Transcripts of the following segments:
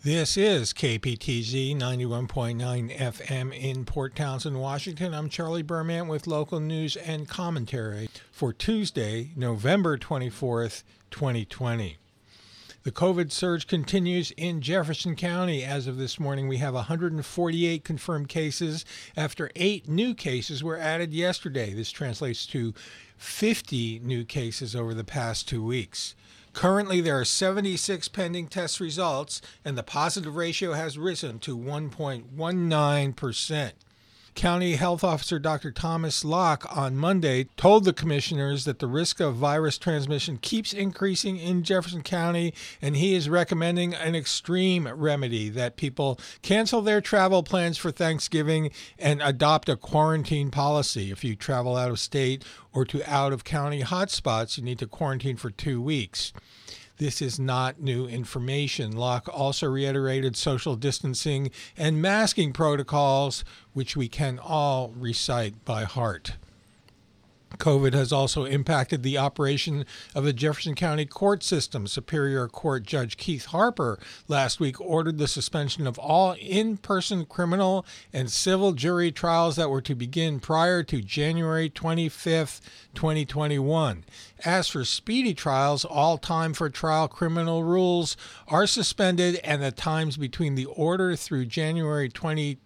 This is KPTZ 91.9 FM in Port Townsend, Washington. I'm Charlie Berman with local news and commentary for Tuesday, November 24th, 2020. The COVID surge continues in Jefferson County. As of this morning, we have 148 confirmed cases after 8 new cases were added yesterday. This translates to 50 new cases over the past 2 weeks. Currently, there are 76 pending test results, and the positive ratio has risen to 1.19%. County Health Officer Dr. Thomas Locke on Monday told the commissioners that the risk of virus transmission keeps increasing in Jefferson County, and he is recommending an extreme remedy that people cancel their travel plans for Thanksgiving and adopt a quarantine policy. If you travel out of state or to out-of-county hotspots, you need to quarantine for 2 weeks. This is not new information. Locke also reiterated social distancing and masking protocols, which we can all recite by heart. COVID has also impacted the operation of the Jefferson County court system. Superior Court Judge Keith Harper last week ordered the suspension of all in-person criminal and civil jury trials that were to begin prior to January 25th, 2021. As for speedy trials, all time for trial criminal rules are suspended, and the times between the order through January 2nd,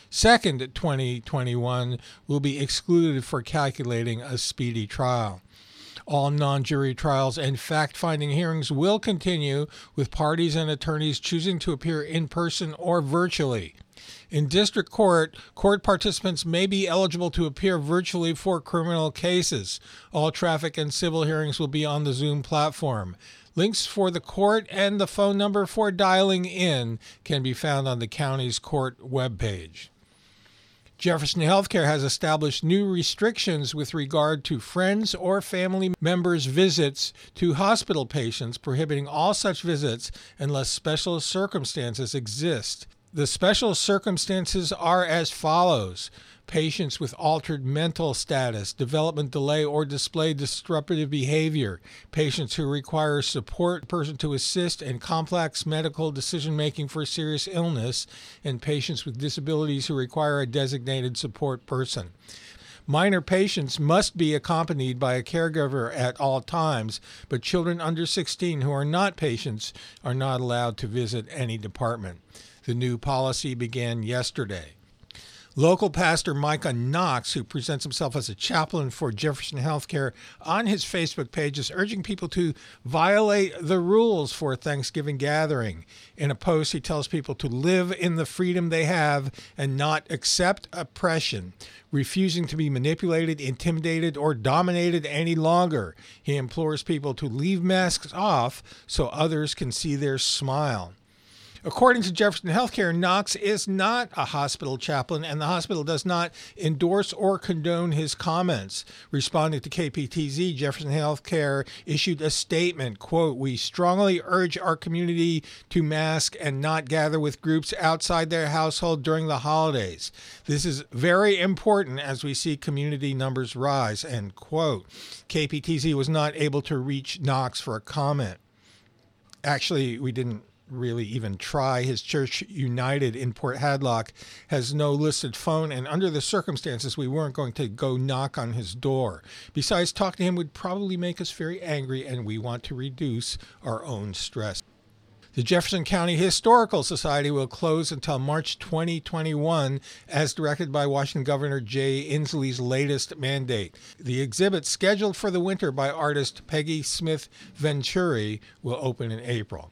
2021 will be excluded for calculating a speedy trial. All non-jury trials and fact-finding hearings will continue, with parties and attorneys choosing to appear in person or virtually. In district court, court participants may be eligible to appear virtually for criminal cases. All traffic and civil hearings will be on the Zoom platform. Links for the court and the phone number for dialing in can be found on the county's court webpage. Jefferson Healthcare has established new restrictions with regard to friends or family members' visits to hospital patients, prohibiting all such visits unless special circumstances exist. The special circumstances are as follows: patients with altered mental status, development delay, or display disruptive behavior, patients who require a support person to assist in complex medical decision-making for serious illness, and patients with disabilities who require a designated support person. Minor patients must be accompanied by a caregiver at all times, but children under 16 who are not patients are not allowed to visit any department. The new policy began yesterday. Local pastor Micah Knox, who presents himself as a chaplain for Jefferson Healthcare, on his Facebook page is urging people to violate the rules for a Thanksgiving gathering. In a post, he tells people to live in the freedom they have and not accept oppression, refusing to be manipulated, intimidated, or dominated any longer. He implores people to leave masks off so others can see their smile. According to Jefferson Healthcare, Knox is not a hospital chaplain, and the hospital does not endorse or condone his comments. Responding to KPTZ, Jefferson Healthcare issued a statement, quote, "We strongly urge our community to mask and not gather with groups outside their household during the holidays. This is very important as we see community numbers rise," end quote. KPTZ was not able to reach Knox for a comment. Actually, we didn't really even try. His church, United in Port Hadlock, has no listed phone, and under the circumstances, we weren't going to go knock on his door. Besides, talking to him would probably make us very angry, and we want to reduce our own stress. The Jefferson County Historical Society will close until March 2021, as directed by Washington Governor Jay Inslee's latest mandate. The exhibit, scheduled for the winter by artist Peggy Smith Venturi, will open in April.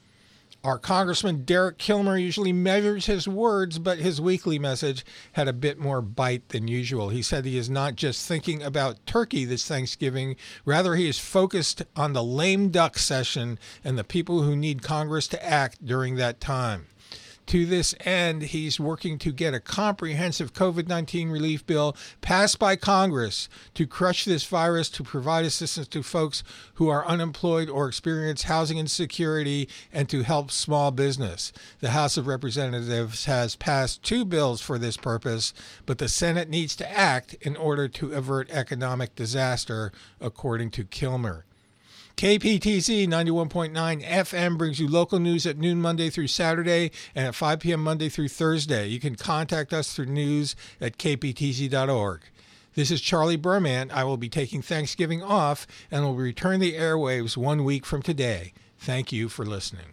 Our Congressman Derek Kilmer usually measures his words, but his weekly message had a bit more bite than usual. He said he is not just thinking about turkey this Thanksgiving, rather he is focused on the lame duck session and the people who need Congress to act during that time. To this end, he's working to get a comprehensive COVID-19 relief bill passed by Congress to crush this virus, to provide assistance to folks who are unemployed or experience housing insecurity, and to help small business. The House of Representatives has passed 2 bills for this purpose, but the Senate needs to act in order to avert economic disaster, according to Kilmer. KPTZ 91.9 FM brings you local news at noon Monday through Saturday and at 5 p.m. Monday through Thursday. You can contact us through news@kptz.org. This is Charlie Berman. I will be taking Thanksgiving off and will return the airwaves 1 week from today. Thank you for listening.